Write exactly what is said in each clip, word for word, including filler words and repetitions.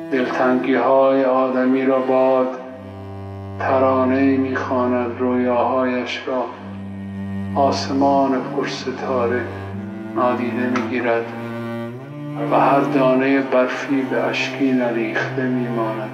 دلتنگی های آدمی را باد ترانه می‌خواند، رویاهایش را آسمان پرستاره نادیده می‌گیرد و هر دانه برفی به اشکی نریخته می‌ماند.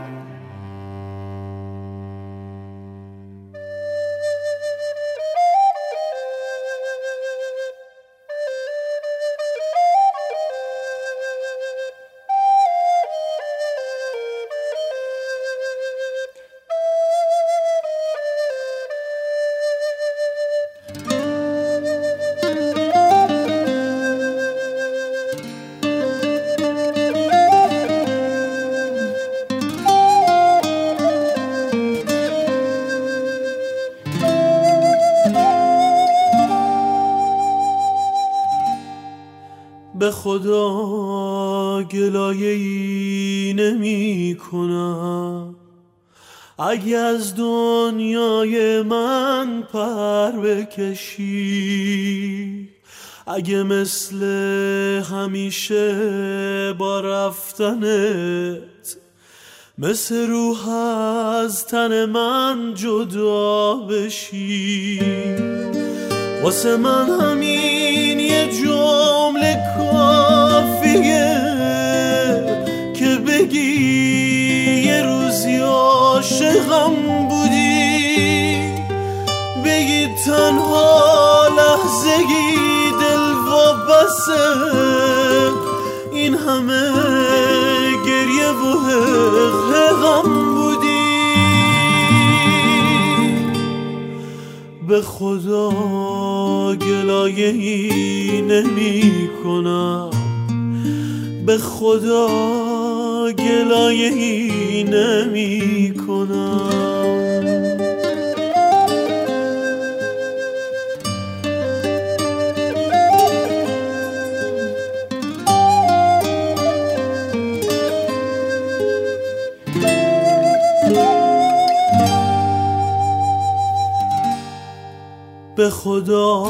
به خدا گلایه‌ای نمی کنم اگه از دنیای من پر بکشی، اگه مثل همیشه با رفتنت مثل روح از تن من جدا بشی. واسه من همین یه جمله کافیه که بگی یه روزی عاشقم بودی، بگی تنها لحظه‌ای دل وابسته این همه گریه و حقم بودی. به خدا گلایه‌ای نمی کنم، به خدا گلایه‌ای نمی کنم. به خدا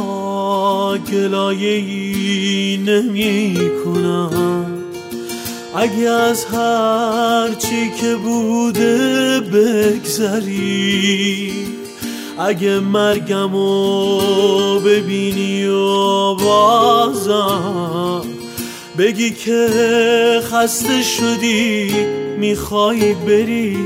گلایه‌ای نمی کنم اگه از هر چی که بوده بگذری، اگه مرگمو ببینی و بازم بگی که خسته شدی میخوای بری،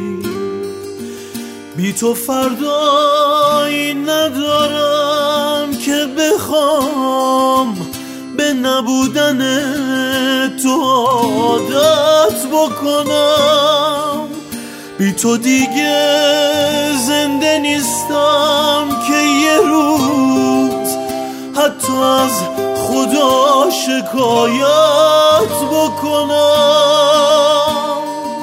بی تو فردایی ندارم که بخوام به نبودن تو عادت بکنم. بی تو دیگه زنده نیستم که یه روز حتی از خدا شکایت بکنم.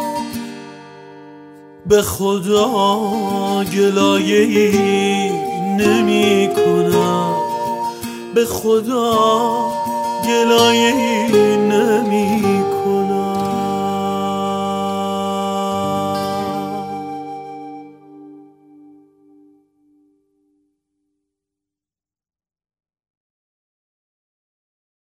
به خدا گلایه‌ای نمی کنم، به خدا گلایه‌ای نمی